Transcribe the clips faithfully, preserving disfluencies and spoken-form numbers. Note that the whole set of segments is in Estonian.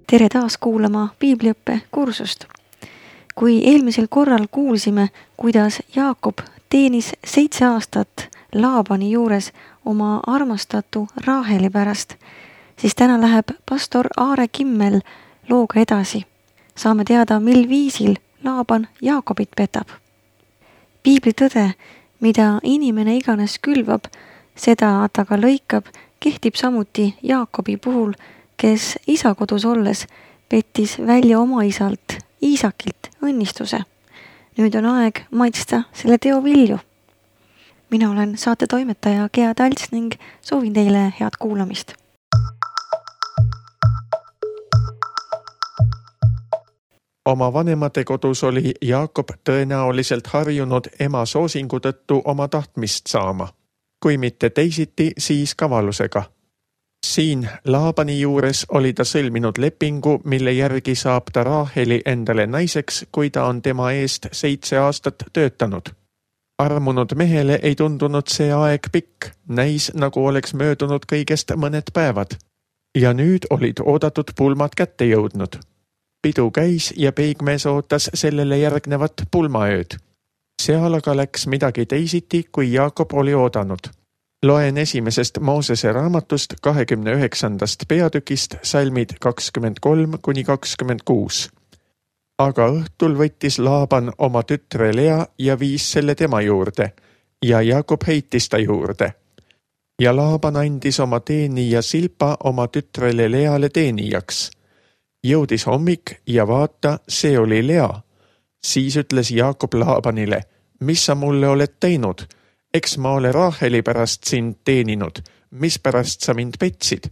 Tere taas kuulama piibliõppe kursust. Kui eelmisel korral kuulsime, kuidas Jaakob teenis seitse aastat Laabani juures oma armastatu Raaheli pärast, siis täna läheb pastor Aare Kimmel looga edasi. Saame teada, mil viisil Laaban Jaakobit petab. Piibli tõde, mida inimene iganes külvab, seda ta ka lõikab, kehtib samuti Jaakobi puhul, kes isa kodus olles pettis välja oma isalt Iisakilt õnnistuse. Nüüd on aeg maitsta selle teo vilju. Mina olen saate toimetaja Gea Talts ning soovin teile head kuulamist. Oma vanemate kodus oli Jaakob tõenäoliselt harjunud ema soosingu tõttu oma tahtmist saama. Kui mitte teisiti, siis kavalusega. Siin Laabani juures oli ta sõlminud lepingu, mille järgi saab ta Raaheli endale naiseks, kui ta on tema eest seitse aastat töötanud. Armunud mehele ei tundunud see aeg pikk, näis nagu oleks möödunud kõigest mõned päevad. Ja nüüd olid oodatud pulmad kätte jõudnud. Pidu käis ja peigmees ootas sellele järgnevat pulmaööd. Seal aga läks midagi teisiti, kui Jaakob oli oodanud. Loen esimesest Moosese raamatust kahekümne üheksandast peatükist salmid kakskümmend kolm kuni kakskümmend kuus. Aga õhtul võttis Laaban oma tütre Lea ja viis selle tema juurde ja Jaakob heitis ta juurde. Ja Laaban andis oma teenija Silpa oma tütrele Leale teenijaks. Jõudis hommik ja vaata, see oli Lea. Siis ütles Jaakob Laabanile, mis sa mulle oled teinud? Eks ma ole Raaheli pärast sind teeninud, mis pärast sa mind petsid?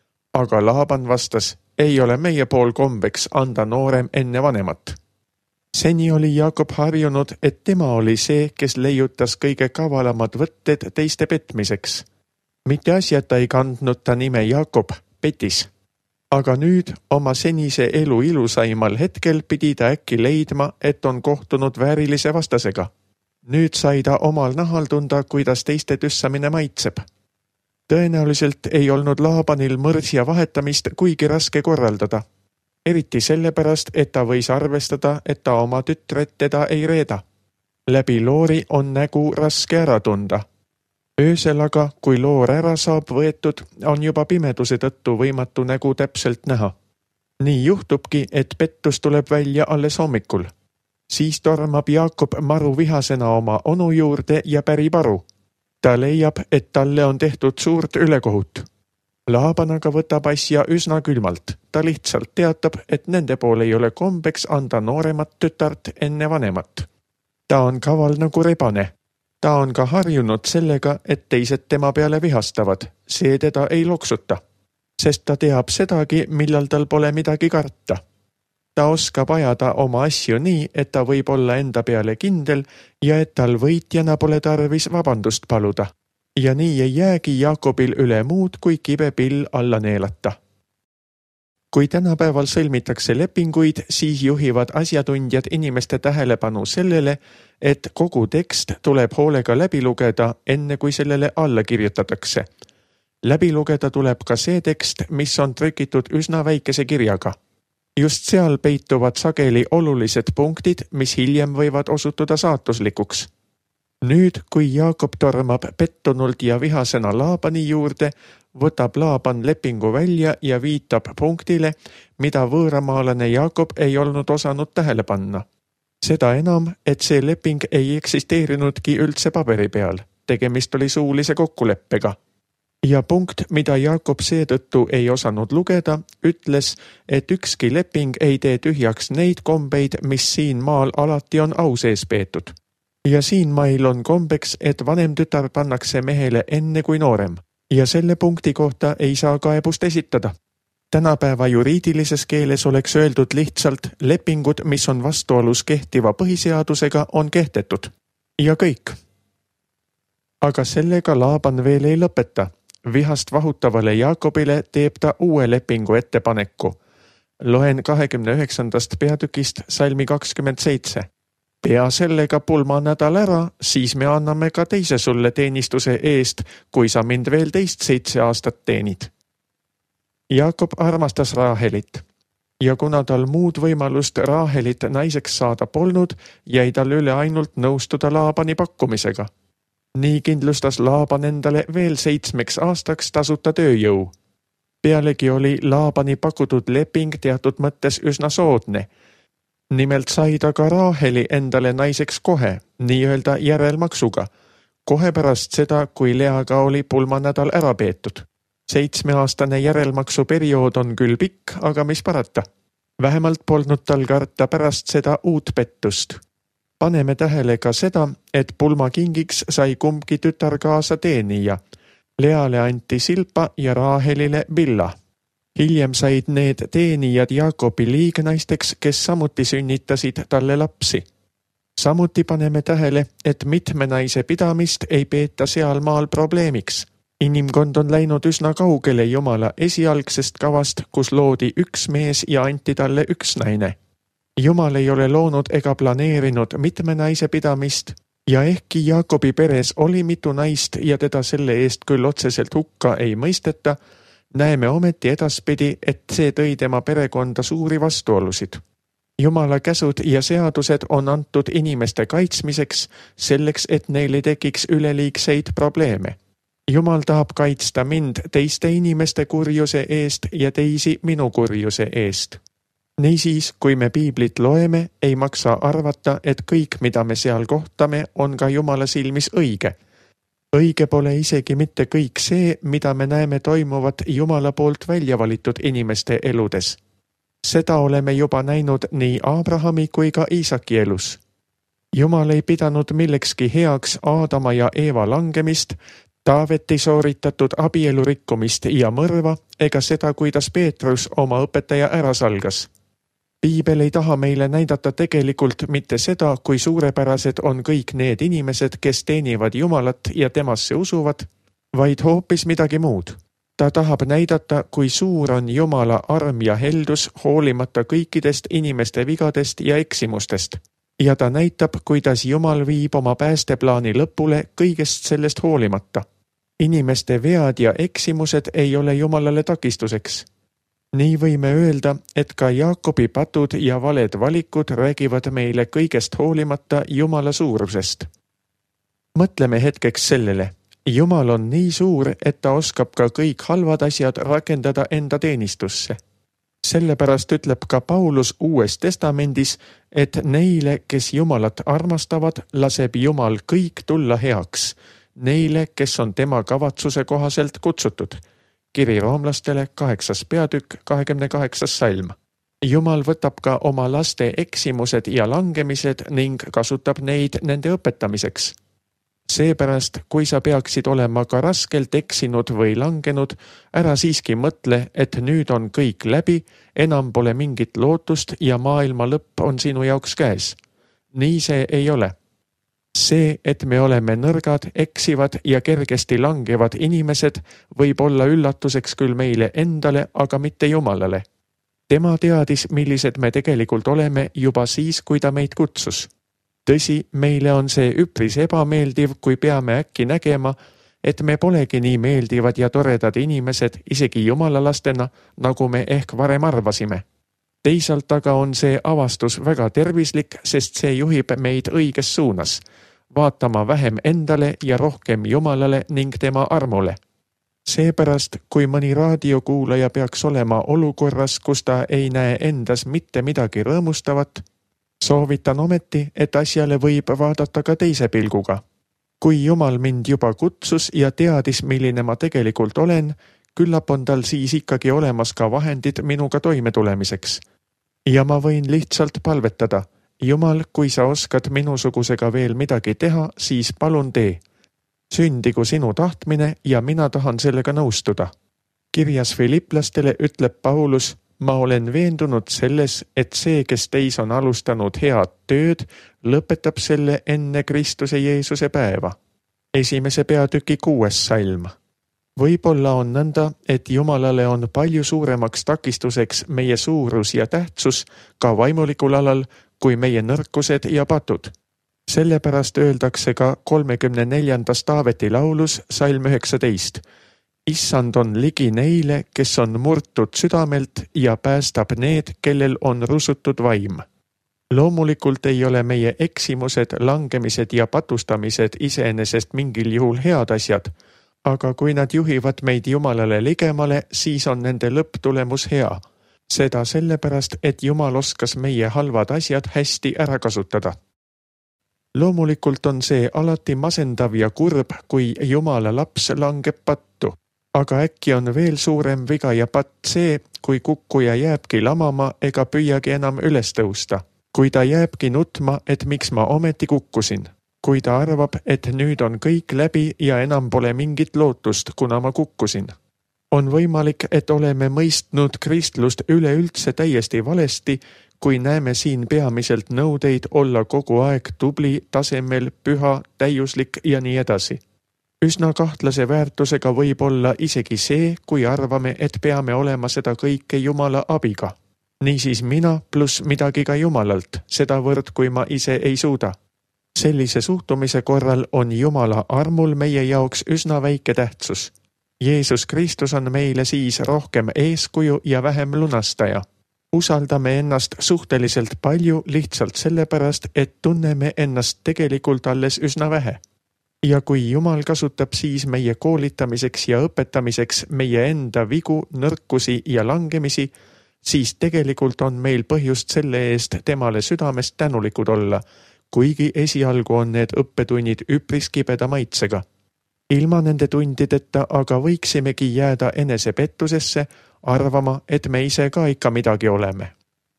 Aga Laaban vastas, ei ole meie pool kombeks anda noorem enne vanemat. Seni oli Jaakob harjunud, et tema oli see, kes leiutas kõige kavalamad võtted teiste petmiseks. Mitte asjata ei kandnud ta nime Jaakob, petis. Aga nüüd oma senise elu ilusaimal hetkel pidi ta äkki leidma, et on kohtunud väärilise vastasega. Nüüd sai ta omal nahal tunda, kuidas teiste tüssamine maitseb. Tõenäoliselt ei olnud Laabanil mõrsja vahetamist kuigi raske korraldada. Eriti sellepärast, et ta võis arvestada, et ta oma tütret teda ei reeda. Läbi loori on nägu raske ära tunda. Öösel aga, kui loor ära saab võetud, on juba pimeduse tõttu võimatu nägu täpselt näha. Nii juhtubki, et pettus tuleb välja alles hommikul. Siis tormab Jaakob maru vihasena oma onu juurde ja pärib aru. Ta leiab, et talle on tehtud suurt ülekohut. Laaban aga võtab asja üsna külmalt. Ta lihtsalt teatab, et nende pool ei ole kombeks anda nooremat tütart enne vanemat. Ta on kaval nagu rebane. Ta on ka harjunud sellega, et teised tema peale vihastavad. See teda ei loksuta. Sest ta teab sedagi, millal tal pole midagi karta. Ta oskab ajada oma asju nii, et ta võib olla enda peale kindel ja et tal võitjana pole tarvis vabandust paluda. Ja nii ei jäägi Jaakobil üle muud, kui kibe pill alla neelata. Kui tänapäeval sõlmitakse lepinguid, siis juhivad asjatundjad inimeste tähelepanu sellele, et kogu tekst tuleb hoolega läbi lugeda, enne kui sellele alla kirjutatakse. Läbi lugeda tuleb ka see tekst, mis on trükitud üsna väikese kirjaga. Just seal peituvad sageli olulised punktid, mis hiljem võivad osutuda saatuslikuks. Nüüd, kui Jaakob tormab pettunult ja vihasena Laabani juurde, võtab Laaban lepingu välja ja viitab punktile, mida võõramaalane Jaakob ei olnud osanud tähele panna. Seda enam, et see leping ei eksisteerinudki üldse paberi peal. Tegemist oli suulise kokkuleppega. Ja punkt, mida Jaakob seetõttu ei osanud lugeda, ütles, et ükski leping ei tee tühjaks neid kombeid, mis siin maal alati on au sees peetud. Ja siin mail on kombeks, et vanem tütar pannakse mehele enne kui noorem. Ja selle punkti kohta ei saa kaebust esitada. Tänapäeva juriidilises keeles oleks öeldud lihtsalt, lepingud, mis on vastuolus kehtiva põhiseadusega, on kehtetud. Ja kõik. Aga sellega Laaban veel ei lõpeta. Vihast vahutavale Jaakobile teeb ta uue lepingu ettepaneku. Loen kahekümne üheksandast peatükist salmi kakskümmend seitse. Pea sellega pulma nädal ära, siis me anname ka teise sulle teenistuse eest, kui sa mind veel teist seitse aastat teenid. Jaakob armastas Raahelit. ja kuna tal muud võimalust Raahelit naiseks saada polnud, jäi tal üle ainult nõustuda Laabani pakkumisega. Nii kindlustas Laaban endale veel seitsmeks aastaks tasuta tööjõu. Pealegi oli Laabani pakutud leping teatud mõttes üsna soodne. Nimelt sai ta ka Raaheli endale naiseks kohe, nii-öelda järelmaksuga, kohe pärast seda, kui Leaga oli pulmanädal ära peetud. Seitsmeaastane järelmaksu periood on küll pikk, aga mis parata. Vähemalt polnud tal karta pärast seda uut pettust. Paneme tähele ka seda, et pulmakingiks sai kumbki tütar kaasa teenija. Leale anti Silpa ja Raahelile Billa. Hiljem said need teenijad Jaakobi liignaisteks, kes samuti sünnitasid talle lapsi. Samuti paneme tähele, et mitme naise pidamist ei peeta sealmaal probleemiks. Inimkond on läinud üsna kaugele Jumala esialgsest kavast, kus loodi üks mees ja anti talle üks naine. Jumal ei ole loonud ega planeerinud mitme naise pidamist ja ehkki Jaakobi peres oli mitu naist ja teda selle eest küll otseselt hukka ei mõisteta, näeme ometi edaspidi, et see tõi tema perekonda suuri vastuolusid. Jumala käsud ja seadused on antud inimeste kaitsmiseks, selleks, et neil ei tekiks üleliigseid probleeme. Jumal tahab kaitsta mind teiste inimeste kurjuse eest ja teisi minu kurjuse eest. Niisiis, kui me piiblit loeme, ei maksa arvata, et kõik, mida me seal kohtame, on ka Jumala silmis õige. Õige pole isegi mitte kõik see, mida me näeme toimuvat Jumala poolt välja valitud inimeste eludes. Seda oleme juba näinud nii Abrahami kui ka Iisaki elus. Jumal ei pidanud millekski heaks Aadama ja Eeva langemist, Taaveti sooritatud abielurikkumist ja mõrva ega seda, kuidas Peetrus oma õpetaja ära salgas. Piibel ei taha meile näidata tegelikult mitte seda, kui suurepärased on kõik need inimesed, kes teenivad Jumalat ja temasse usuvad, vaid hoopis midagi muud. Ta tahab näidata, kui suur on Jumala arm ja heldus hoolimata kõikidest inimeste vigadest ja eksimustest. Ja ta näitab, kuidas Jumal viib oma päästeplaani lõpule kõigest sellest hoolimata. Inimeste vead ja eksimused ei ole Jumalale takistuseks. Nii võime öelda, et ka Jaakobi patud ja valed valikud räägivad meile kõigest hoolimata Jumala suurusest. Mõtleme hetkeks sellele. Jumal on nii suur, et ta oskab ka kõik halvad asjad rakendada enda teenistusse. Sellepärast ütleb ka Paulus Uues Testamendis, et neile, kes Jumalat armastavad, laseb Jumal kõik tulla heaks, neile, kes on tema kavatsuse kohaselt kutsutud. Kiri roomlastele kaheksas peatükk, kahekümne kaheksas salm. Jumal võtab ka oma laste eksimused ja langemised ning kasutab neid nende õpetamiseks. Seepärast, kui sa peaksid olema ka raskelt eksinud või langenud, ära siiski mõtle, et nüüd on kõik läbi, enam pole mingit lootust ja maailma lõpp on sinu jaoks käes. Nii see ei ole. See, et me oleme nõrgad, eksivad ja kergesti langevad inimesed, võib olla üllatuseks küll meile endale, aga mitte Jumalale. Tema teadis, millised me tegelikult oleme juba siis, kui ta meid kutsus. Tõsi, meile on see üpris ebameeldiv, kui peame äkki nägema, et me polegi nii meeldivad ja toredad inimesed isegi Jumala lastena, nagu me ehk varem arvasime. Teisalt aga on see avastus väga tervislik, sest see juhib meid õiges suunas, vaatama vähem endale ja rohkem Jumalale ning tema armule. Seepärast, kui mõni raadiokuulaja peaks olema olukorras, kus ta ei näe endas mitte midagi rõõmustavat, soovitan ometi, et asjale võib vaadata ka teise pilguga. Kui Jumal mind juba kutsus ja teadis, milline ma tegelikult olen, küllap on tal siis ikkagi olemas ka vahendid minuga toimetulemiseks. Ja ma võin lihtsalt palvetada. Jumal, kui sa oskad minusugusega veel midagi teha, siis palun tee. Sündigu sinu tahtmine ja mina tahan sellega nõustuda. Kirjas Filiplastele ütleb Paulus, ma olen veendunud selles, et see, kes teis on alustanud head tööd, lõpetab selle enne Kristuse Jeesuse päeva. Esimese peatüki kuues salm. Võib-olla on nõnda, et Jumalale on palju suuremaks takistuseks meie suurus ja tähtsus ka vaimulikul alal kui meie nõrkused ja patud. Sellepärast öeldakse ka kolmekümne neljandas Taaveti laulus salm üheksateist. Issand on ligi neile, kes on murtud südamelt ja päästab need, kellel on rusutud vaim. Loomulikult ei ole meie eksimused, langemised ja patustamised iseenesest mingil juhul head asjad, aga kui nad juhivad meid Jumalale ligemale, siis on nende lõpptulemus hea. Seda sellepärast, et Jumal oskas meie halvad asjad hästi ära kasutada. Loomulikult on see alati masendav ja kurb, kui Jumala laps langeb pattu. Aga äkki on veel suurem viga ja patt see, kui kukkuja jääbki lamama ega püüagi enam üles tõusta. Kui ta jääbki nutma, et miks ma ometi kukkusin. Kui ta arvab, et nüüd on kõik läbi ja enam pole mingit lootust, kuna ma kukkusin. On võimalik, et oleme mõistnud kristlust üleüldse täiesti valesti, kui näeme siin peamiselt nõudeid olla kogu aeg tubli, tasemel, püha, täiuslik ja nii edasi. Üsna kahtlase väärtusega võib olla isegi see, kui arvame, et peame olema seda kõike Jumala abiga. Niisiis mina pluss midagi ka Jumalalt, sedavõrd kui ma ise ei suuda. Sellise suhtumise korral on Jumala armul meie jaoks üsna väike tähtsus. Jeesus Kristus on meile siis rohkem eeskuju ja vähem lunastaja. Usaldame ennast suhteliselt palju lihtsalt sellepärast, et tunneme ennast tegelikult alles üsna vähe. Ja kui Jumal kasutab siis meie koolitamiseks ja õpetamiseks meie enda vigu, nõrkusi ja langemisi, siis tegelikult on meil põhjust selle eest temale südamest tänulikud olla, kuigi esialgu on need õppetunnid üpris kibeda maitsega. Ilma nende tundideta aga võiksimegi jääda enesepettusesse, arvama, et me ise ka ikka midagi oleme.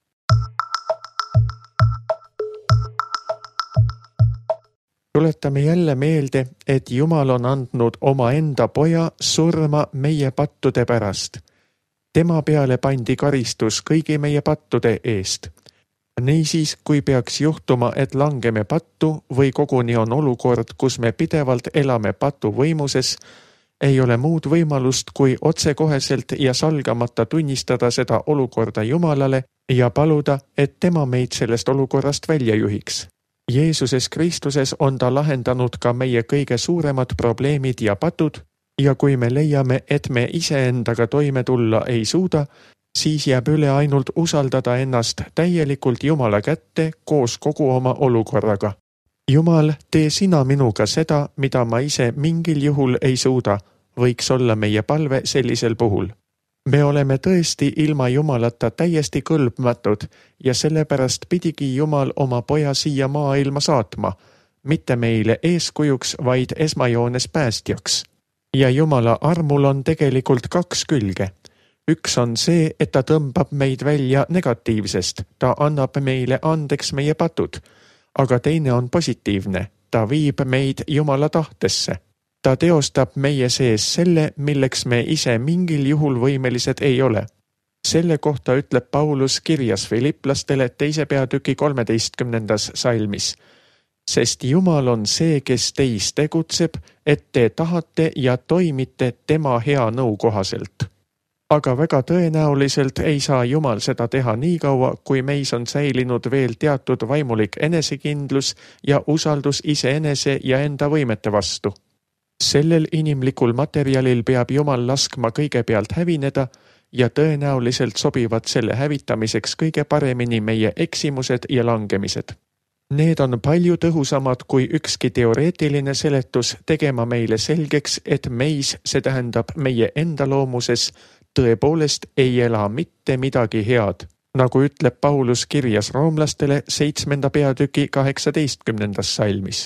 Tuletame jälle meelde, et Jumal on andnud oma enda poja surma meie pattude pärast. Tema peale pandi karistus kõigi meie pattude eest. Niisiis, kui peaks juhtuma, et langeme pattu või koguni on olukord, kus me pidevalt elame patu võimuses, ei ole muud võimalust, kui otsekoheselt ja salgamata tunnistada seda olukorda Jumalale ja paluda, et tema meid sellest olukorrast välja juhiks. Jeesuses Kristuses on ta lahendanud ka meie kõige suuremad probleemid ja patud ja kui me leiame, et me iseendaga toime tulla ei suuda, siis jääb üle ainult usaldada ennast täielikult Jumala kätte koos kogu oma olukorraga. Jumal, tee sina minuga seda, mida ma ise mingil juhul ei suuda, võiks olla meie palve sellisel puhul. Me oleme tõesti ilma Jumalata täiesti kõlbmatud ja sellepärast pidigi Jumal oma poja siia maailma saatma, mitte meile eeskujuks, vaid esmajoones päästjaks. Ja Jumala armul on tegelikult kaks külge. Üks on see, et ta tõmbab meid välja negatiivsest, ta annab meile andeks meie patud, aga teine on positiivne, ta viib meid Jumala tahtesse. Ta teostab meie sees selle, milleks me ise mingil juhul võimelised ei ole. Selle kohta ütleb Paulus kirjas Filiplastele teise peatüki kolmeteistkümnendas salmis. Sest Jumal on see, kes teis tegutseb, et te tahate ja toimite tema hea nõu kohaselt. Aga väga tõenäoliselt ei saa Jumal seda teha nii kaua, kui meis on säilinud veel teatud vaimulik enesekindlus ja usaldus iseenese ja enda võimete vastu. Sellel inimlikul materjalil peab Jumal laskma kõigepealt hävineda ja tõenäoliselt sobivad selle hävitamiseks kõige paremini meie eksimused ja langemised. Need on palju tõhusamad kui ükski teoreetiline seletus tegema meile selgeks, et meis, see tähendab meie enda loomuses, tõepoolest ei ela mitte midagi head, nagu ütleb Paulus kirjas roomlastele seitsmenda peatüki kaheksateistkümnendas salmis.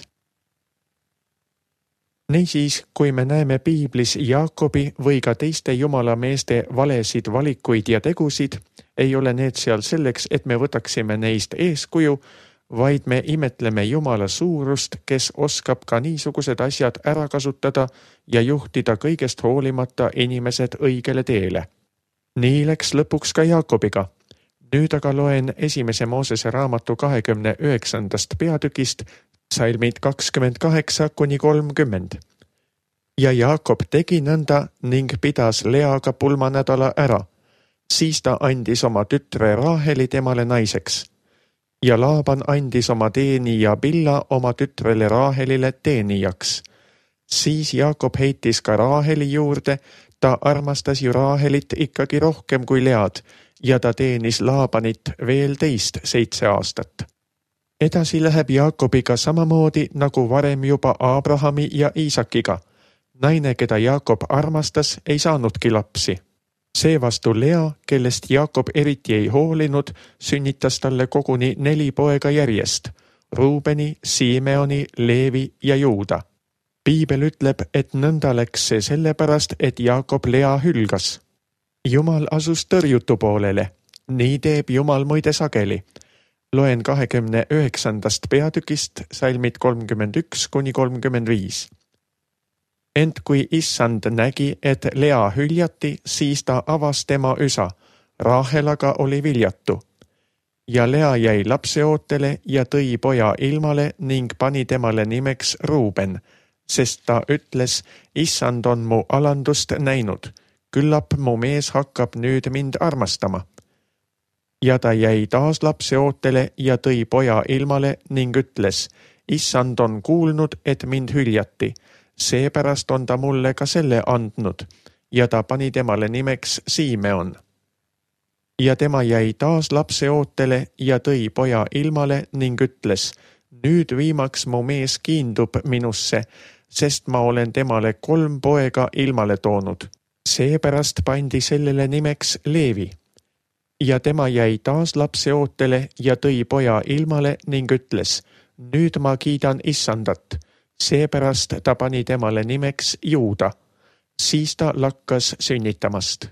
Niisiis, kui me näeme piiblis Jaakobi või ka teiste Jumala meeste valesid valikuid ja tegusid, ei ole need seal selleks, et me võtaksime neist eeskuju, vaid me imetleme Jumala suurust, kes oskab ka niisugused asjad ära kasutada ja juhtida kõigest hoolimata inimesed õigele teele. Nii läks lõpuks ka Jaakobiga. Nüüd aga loen esimese Moosese raamatu kahekümne üheksandast peatükist, salmid kakskümmend kaheksa kuni kolmkümmend. Ja Jaakob tegi nõnda ning pidas Leaga pulmanädala ära. Siis ta andis oma tütre Raaheli temale naiseks. Ja Laaban andis oma teenija Billa oma tütrele Raahelile teenijaks. Siis Jaakob heitis ka Raaheli juurde, ta armastas ju Raahelit ikkagi rohkem kui Lead ja ta teenis Laabanit veel teist seitse aastat. Edasi läheb Jaakobiga samamoodi nagu varem juba Abrahami ja Iisakiga. Naine, keda Jaakob armastas, ei saanudki lapsi. Seevastu Lea, kellest Jaakob eriti ei hoolinud, sünnitas talle koguni neli poega järjest: Ruubeni, Simeoni, Leevi ja Juuda. Piibel ütleb, et nõnda läks see sellepärast, et Jaakob Lea hülgas. Jumal asus tõrjutu poolele. Nii teeb Jumal muide sageli. Loen kahekümne üheksandast peatükist salmid kolmkümmend üks kuni kolmkümmend viis. Ent kui Issand nägi, et Lea hüljati, siis ta avas tema üsa. Raahel aga oli viljatu. Ja Lea jäi lapseootele ja tõi poja ilmale ning pani temale nimeks Ruuben, sest ta ütles, Issand on mu alandust näinud. Küllap mu mees hakkab nüüd mind armastama. Ja ta jäi taas lapseootele ja tõi poja ilmale ning ütles, Issand on kuulnud, et mind hüljati. Seepärast on ta mulle ka selle andnud ja ta pani temale nimeks Simeon. Ja tema jäi taas lapseootele ja tõi poja ilmale ning ütles, nüüd viimaks mu mees kiindub minusse, sest ma olen temale kolm poega ilmale toonud. Seepärast pandi sellele nimeks Leevi. Ja tema jäi taas lapseootele ja tõi poja ilmale ning ütles, nüüd ma kiidan Issandat. Seepärast ta pani temale nimeks Juuda. Siis ta lakkas sünnitamast.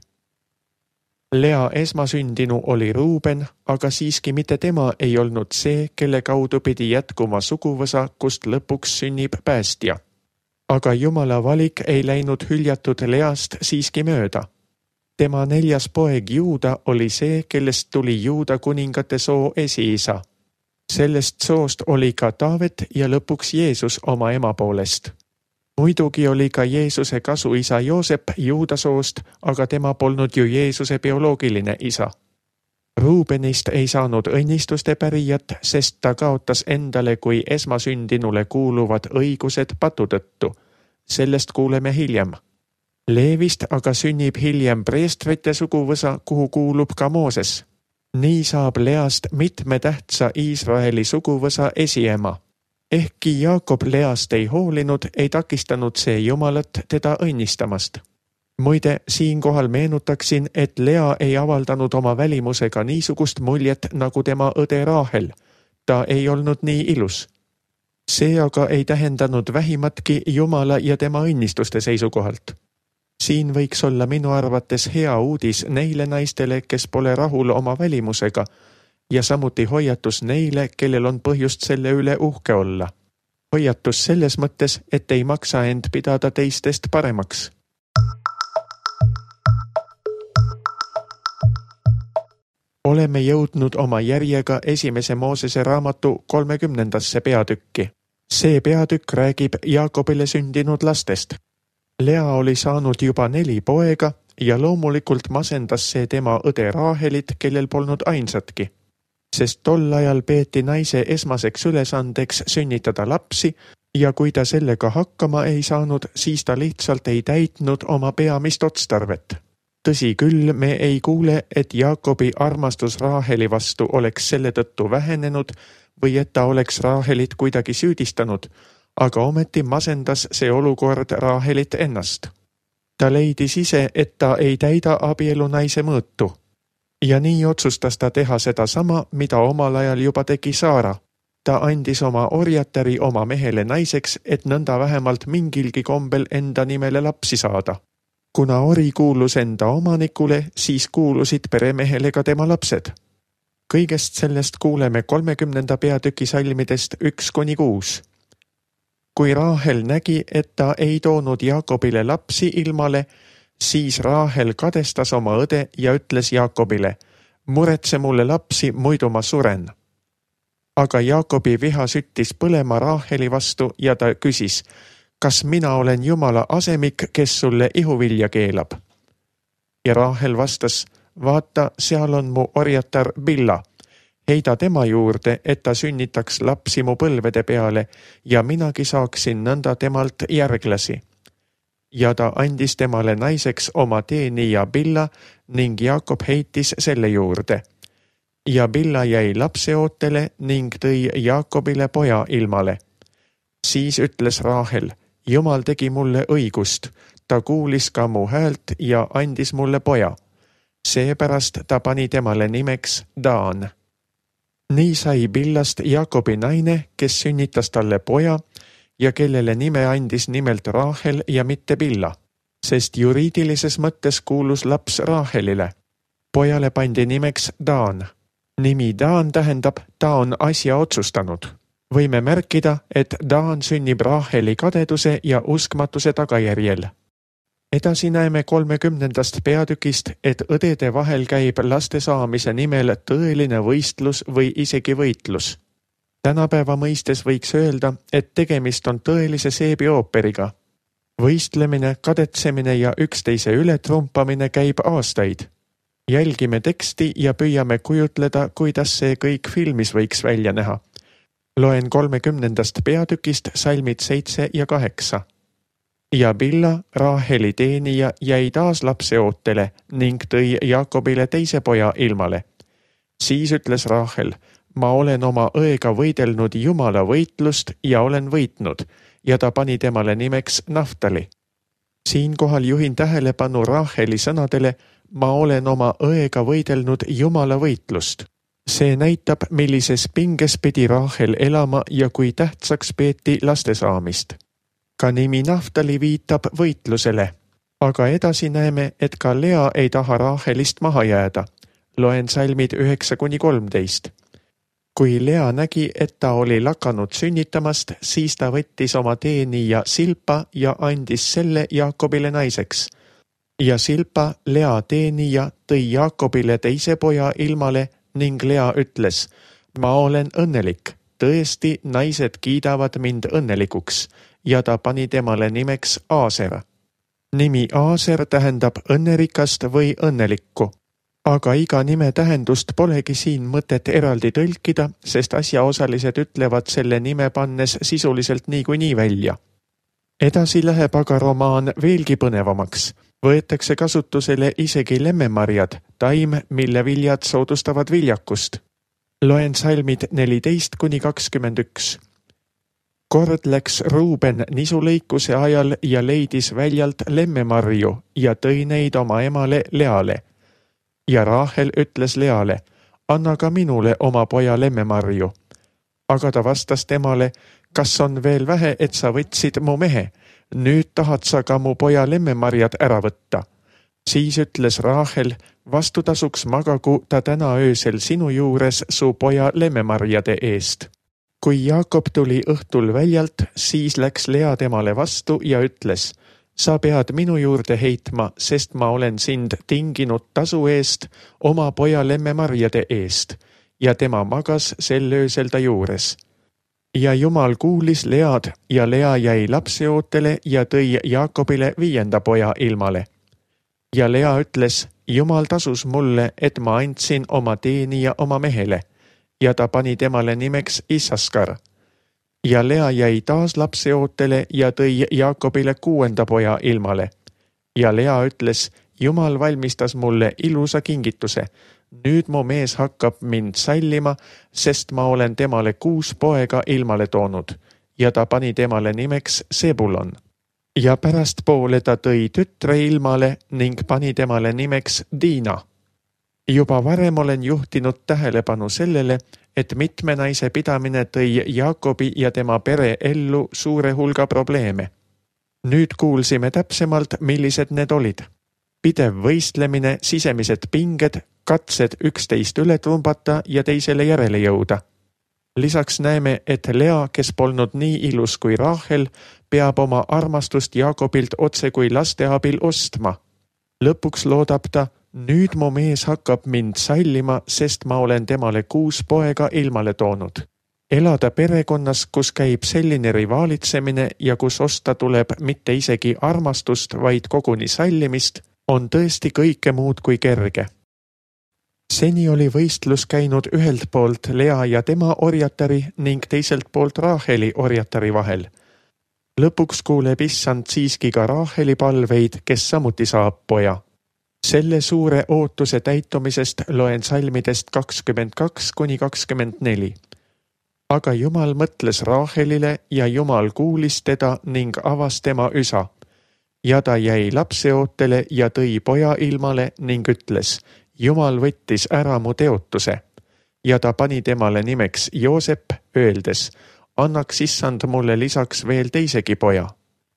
Lea esmasündinu oli Ruuben, aga siiski mitte tema ei olnud see, kelle kaudu pidi jätkuma suguvõsa, kust lõpuks sünnib päästja. Aga Jumala valik ei läinud hüljatud Least siiski mööda. Tema neljas poeg Juuda oli see, kellest tuli Juuda kuningate soo esiisa. Sellest soost oli ka Taavet ja lõpuks Jeesus oma ema poolest. Muidugi oli ka Jeesuse kasuisa Joosep Juuda soost, aga tema polnud ju Jeesuse bioloogiline isa. Ruubenist ei saanud õnnistuste pärijat, sest ta kaotas endale kui esmasündinule kuuluvad õigused patu tõttu. Sellest kuuleme hiljem. Leevist aga sünnib hiljem preestrite suguvõsa, kuhu kuulub ka Mooses. Nii saab Least mitme tähtsa Iisraeli suguvõsa esiema. Ehkki Jaakob Least ei hoolinud, ei takistanud see Jumalat teda õnnistamast. Muide, siinkohal meenutaksin, et Lea ei avaldanud oma välimusega niisugust muljet nagu tema õde Raahel. Ta ei olnud nii ilus. See aga ei tähendanud vähimatki Jumala ja tema õnnistuste seisukohalt. Siin võiks olla minu arvates hea uudis neile naistele, kes pole rahul oma välimusega ja samuti hoiatus neile, kellel on põhjust selle üle uhke olla. Hoiatus selles mõttes, et ei maksa end pidada teistest paremaks. Oleme jõudnud oma järjega esimese Moosese raamatu kolmekümnendasse peatükki. See peatükk räägib Jaakobile sündinud lastest. Lea oli saanud juba neli poega ja loomulikult masendas see tema õde Raahelit, kellel polnud ainsatki. Sest tol ajal peeti naise esmaseks ülesandeks sünnitada lapsi ja kui ta sellega hakkama ei saanud, siis ta lihtsalt ei täitnud oma peamist otstarvet. Tõsi küll, me ei kuule, et Jaakobi armastus Raaheli vastu oleks selle tõttu vähenenud või et ta oleks Raahelit kuidagi süüdistanud, aga ometi masendas see olukord Raahelit ennast. Ta leidis ise, et ta ei täida abielu naise mõõtu. Ja nii otsustas ta teha seda sama, mida omal ajal juba tegi Saara. Ta andis oma orjatari oma mehele naiseks, et nõnda vähemalt mingilgi kombel enda nimele lapsi saada. Kuna ori kuulus enda omanikule, siis kuulusid peremehele ka tema lapsed. Kõigest sellest kuuleme kolmekümnenda peatüki salmidest üks kuni kuus. Kui Raahel nägi, et ta ei toonud Jaakobile lapsi ilmale, siis Raahel kadestas oma õde ja ütles Jaakobile, muretse mulle lapsi, muidu ma suren. Aga Jaakobi viha süttis põlema Raaheli vastu ja ta küsis, kas mina olen Jumala asemik, kes sulle ihuvilja keelab? Ja Raahel vastas, vaata, seal on mu orjatar Billa. Heida tema juurde, et ta sünnitaks lapsi mu põlvede peale ja minagi saaksin nõnda temalt järglasi. ja ta andis temale naiseks oma teenija Billa ning Jaakob heitis selle juurde. Ja Billa jäi lapseootele ning tõi Jaakobile poja ilmale. Siis ütles Raahel, Jumal tegi mulle õigust, ta kuulis ka mu häält ja andis mulle poja. Seepärast ta pani temale nimeks Daan. Nii sai Billast Jaakobi naine, kes sünnitas talle poja ja kellele nime andis nimelt Raahel ja mitte Billa, sest juriidilises mõttes kuulus laps Raahelile. Pojale pandi nimeks Daan. Nimi Daan tähendab, ta on asja otsustanud. Võime märkida, et Daan sünnib Raaheli kadeduse ja uskmatuse tagajärjel. Edasi näeme kolmekümnendast peatükist, et õdede vahel käib laste saamise nimel tõeline võistlus või isegi võitlus. Tänapäeva mõistes võiks öelda, et tegemist on tõelise seebiooperiga. Võistlemine, kadetsemine ja üksteise ületrumpamine käib aastaid. Jälgime teksti ja püüame kujutleda, kuidas see kõik filmis võiks välja näha. Loen kolmekümnendast peatükist salmid seitse ja kaheksa. Ja Billa, Raaheli teenija, jäi taas lapseootele ning tõi Jaakobile teise poja ilmale. Siis ütles Raahel, ma olen oma õega võidelnud Jumala võitlust ja olen võitnud, ja ta pani temale nimeks Naftali. Siinkohal juhin tähelepanu Raaheli sõnadele, ma olen oma õega võidelnud Jumala võitlust. See näitab, millises pinges pidi Raahel elama ja kui tähtsaks peeti laste saamist. Ka nimi Naftali viitab võitlusele, aga edasi näeme, et ka Lea ei taha Raahelist maha jääda. Loen salmid üheksa kuni kolmteist. Kui Lea nägi, et ta oli lakanud sünnitamast, siis ta võttis oma teenija Silpa ja andis selle Jaakobile naiseks. Ja Silpa, Lea teenija, tõi Jaakobile teise poja ilmale ning Lea ütles, ma olen õnnelik, tõesti naised kiidavad mind õnnelikuks, ja ta pani temale nimeks Aaser. Nimi Aaser tähendab õnnerikast või õnnelikku, aga iga nime tähendust polegi siin mõtet eraldi tõlkida, sest asjaosalised ütlevad selle nime pannes sisuliselt niikuinii välja. Edasi läheb aga romaan veelgi põnevamaks. Võetakse kasutusele isegi lemmemarjad, taim, mille viljad soodustavad viljakust. Loen salmid neliteist kuni kakskümmend üks. Kord läks Ruuben nisulõikuse ajal ja leidis väljalt lemmemarju ja tõi neid oma emale Leale. Ja Raahel ütles Leale, anna ka minule oma poja lemmemarju. Aga ta vastas temale, kas on veel vähe, et sa võtsid mu mehe? Nüüd tahad sa ka mu poja lemmemarjad ära võtta. Siis ütles Raahel, vastutasuks magagu ta täna öösel sinu juures su poja lemmemarjade eest. Kui Jaakob tuli õhtul väljalt, siis läks Lea temale vastu ja ütles, sa pead minu juurde heitma, sest ma olen sind tinginud tasu eest oma poja lemmemarjade eest. Ja tema magas sel öösel ta juures. Ja Jumal kuulis Lead ja Lea jäi lapseootele ja tõi Jaakobile viienda poja ilmale. Ja Lea ütles, Jumal tasus mulle, et ma andsin oma teenija oma mehele, ja ta pani temale nimeks Issaskar. Ja Lea jäi taas lapseootele ja tõi Jaakobile kuuenda poja ilmale. Ja Lea ütles, Jumal valmistas mulle ilusa kingituse. Nüüd mu mees hakkab mind sallima, sest ma olen temale kuus poega ilmale toonud, ja ta pani temale nimeks Sebulon. Ja pärast poole ta tõi tütre ilmale ning pani temale nimeks Diina. Juba varem olen juhtinud tähelepanu sellele, et mitme naise pidamine tõi Jaakobi ja tema pere ellu suure hulga probleeme. Nüüd kuulsime täpsemalt, millised need olid. Pidev võistlemine, sisemised pinged, katsed üksteist üle trumbata ja teisele järele jõuda. Lisaks näeme, et Lea, kes polnud nii ilus kui Raahel, peab oma armastust Jaakobilt otse kui laste abil ostma. Lõpuks loodab ta, nüüd mu mees hakkab mind sallima, sest ma olen temale kuus poega ilmale toonud. Elada perekonnas, kus käib selline rivaalitsemine ja kus osta tuleb mitte isegi armastust, vaid koguni sallimist, on tõesti kõike muud kui kerge. Seni oli võistlus käinud ühelt poolt Lea ja tema orjatari ning teiselt poolt Raaheli orjatari vahel. Lõpuks kuuleb issand siiski ka Raaheli palveid, kes samuti saab poja. Selle suure ootuse täitumisest loen salmidest kakskümmend kaks kuni kakskümmend neli. Aga Jumal mõtles Raahelile ja Jumal kuulis teda ning avas tema üsa. Ja ta jäi lapseootele ja tõi poja ilmale ning ütles, Jumal võttis ära mu teotuse. Ja ta pani temale nimeks Joosep, öeldes, annaks issand mulle lisaks veel teisegi poja.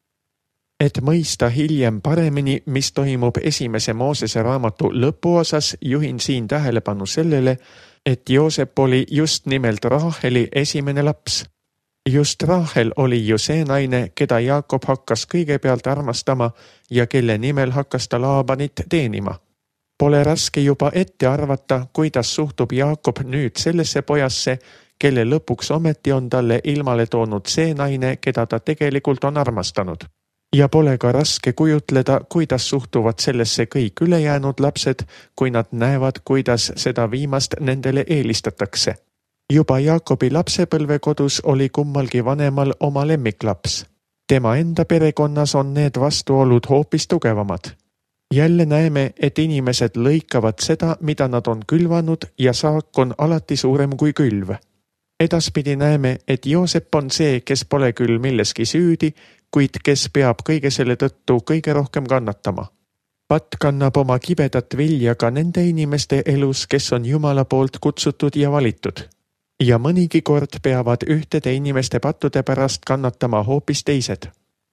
Et mõista hiljem paremini, mis toimub esimese Moosese raamatu lõpuosas, juhin siin tähelepanu sellele, et Joosep oli just nimelt Raaheli esimene laps. Just Raahel oli ju see naine, keda Jaakob hakkas kõigepealt armastama ja kelle nimel hakkas ta Laabanit teenima. Pole raske juba ette arvata, kuidas suhtub Jaakob nüüd sellesse pojasse, kelle lõpuks ometi on talle ilmale toonud see naine, keda ta tegelikult on armastanud. Ja pole ka raske kujutleda, kuidas suhtuvad sellesse kõik ülejäänud lapsed, kui nad näevad, kuidas seda viimast nendele eelistatakse. Juba Jaakobi lapsepõlvekodus oli kummalgi vanemal oma lemmiklaps. Tema enda perekonnas on need vastuolud hoopis tugevamad. Jälle näeme, et inimesed lõikavad seda, mida nad on külvanud ja saak on alati suurem kui külv. Edaspidi näeme, et Joosep on see, kes pole küll milleski süüdi, kuid kes peab kõige selle tõttu kõige rohkem kannatama. Patt kannab oma kibedat vilja ka nende inimeste elus, kes on Jumala poolt kutsutud ja valitud. Ja mõnigi kord peavad ühtede inimeste pattude pärast kannatama hoopis teised.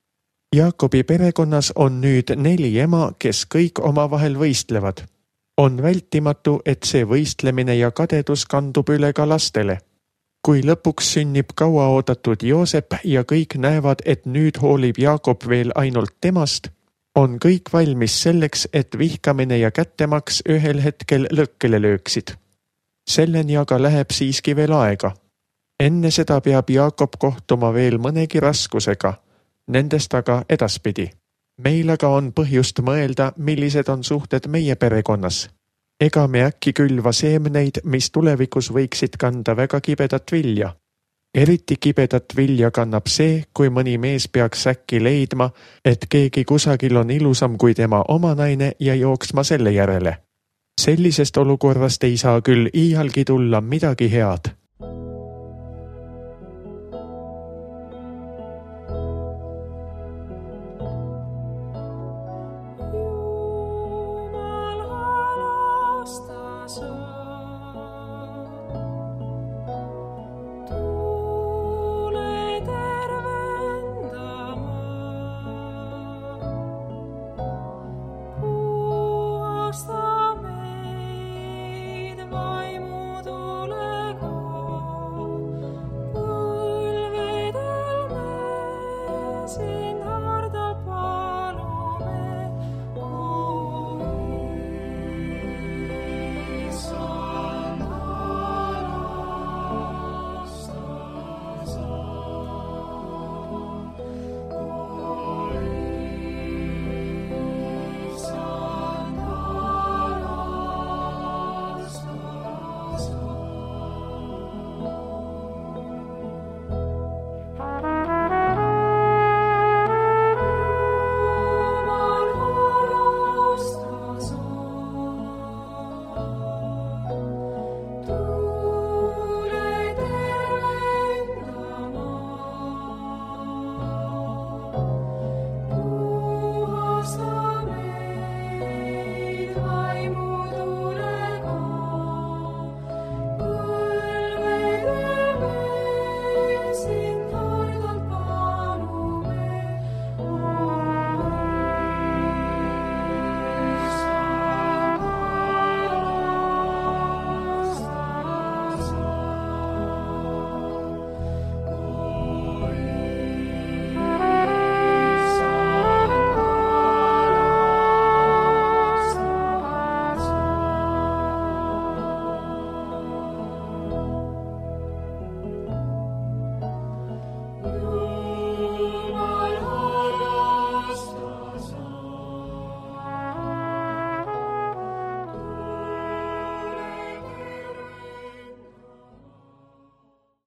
Jaakobi perekonnas on nüüd neli ema, kes kõik omavahel võistlevad. On vältimatu, et see võistlemine ja kadedus kandub üle ka lastele. Kui lõpuks sünnib kaua oodatud Joosep ja kõik näevad, et nüüd hoolib Jaakob veel ainult temast, on kõik valmis selleks, et vihkamine ja kättemaks ühel hetkel lõkkele lööksid. Selleni aga läheb siiski veel aega. Enne seda peab Jaakob kohtuma veel mõnegi raskusega, nendest aga edaspidi. Meil aga on põhjust mõelda, millised on suhted meie perekonnas. Ega me äkki külva seemneid, mis tulevikus võiksid kanda väga kibedat vilja. Eriti kibedat vilja kannab see, kui mõni mees peaks äkki leidma, et keegi kusagil on ilusam kui tema oma naine ja jooksma selle järele. Sellisest olukorrast ei saa küll iialgi tulla midagi head.